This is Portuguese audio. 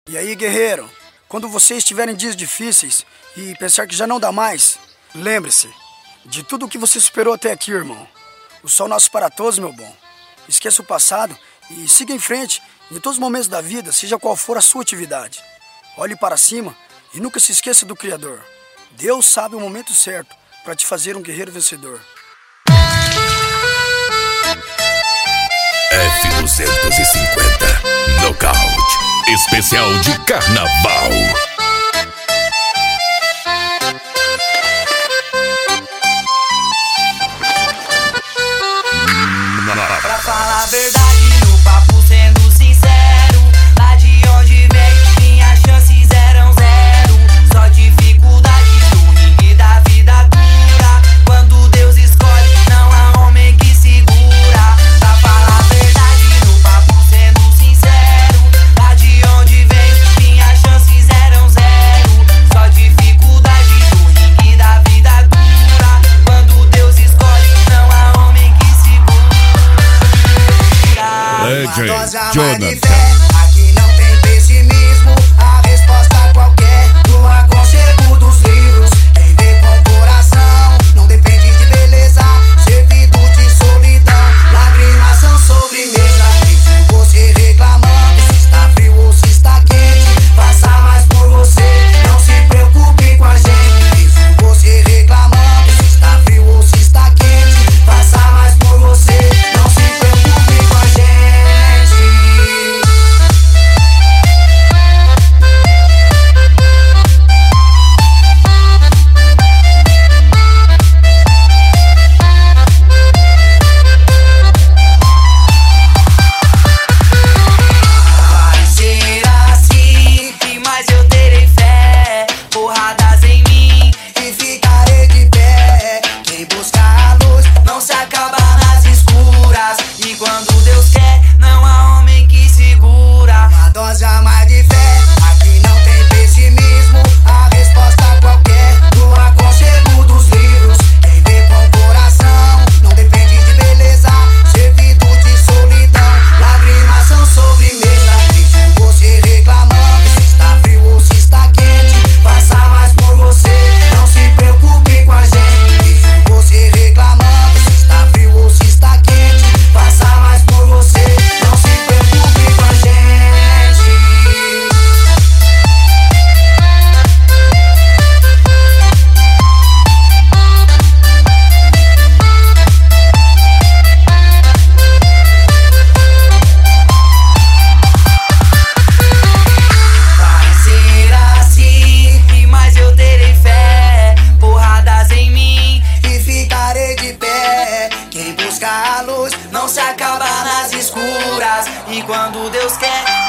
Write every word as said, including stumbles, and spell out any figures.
E aí, guerreiro, quando você estiver em dias difíceis e pensar que já não dá mais, lembre-se de tudo o que você superou até aqui, irmão. O sol nasce para todos, meu bom. Esqueça o passado e siga em frente em todos os momentos da vida, seja qual for a sua atividade. Olhe para cima e nunca se esqueça do Criador. Deus sabe o momento certo para te fazer um guerreiro vencedor. F duzentos e cinquenta Nocaute especial de carnaval. Pra falar a verdade, no papo sendo sincero, lá de onde vem, minhas chances eram zero. Só dificuldade no ringue da vida dura. Quando Deus escolhe, não há homem que segura. Pra falar a verdade, no papo sendo sincero, lá de onde vem, minhas chances eram zero. Só dificuldade no ringue da vida dura. Quando Deus escolhe, não há homem que segura. Legend Uma dose a mais de Jonathan. fé, aqui não tem pessimismo. A resposta qualquer, no aconchego dos livros. Quem vê com o coração, não depende de beleza. Servido de solidão, lágrimas são sobremesa. Vejo você reclamando, se está frio ou se está quente. Faça mais por você, não se preocupe com a gente. Vejo você reclamando, se está frio ou se está quente. Faça mais por você, não se preocupe com a gente. Vai ser assim, e mais eu terei fé. Porradas em mim, E ficarei de pé. Quem busca a luz não se acaba nas escuras. E quando Deus quer, não há homem que segura. uma dose a mais de fé, aqui não tem pessimismo. A resposta qualquer, no aconchego dos livros. Quem vê com o coração, não depende de beleza. Servido de solidão, lágrimas são sobremesa. Vejo você reclamando, se está frio ou se está quente. Faça mais por você, não se preocupe com a gente. Vejo você reclamando, se está frio ou se está quente. Faça mais por você, não se preocupe com a gente. Vai ser assim, e mais eu terei fé. Porradas em mim, E ficarei de pé. Quem busca a luz não se acaba nas escuras. E quando Deus quer,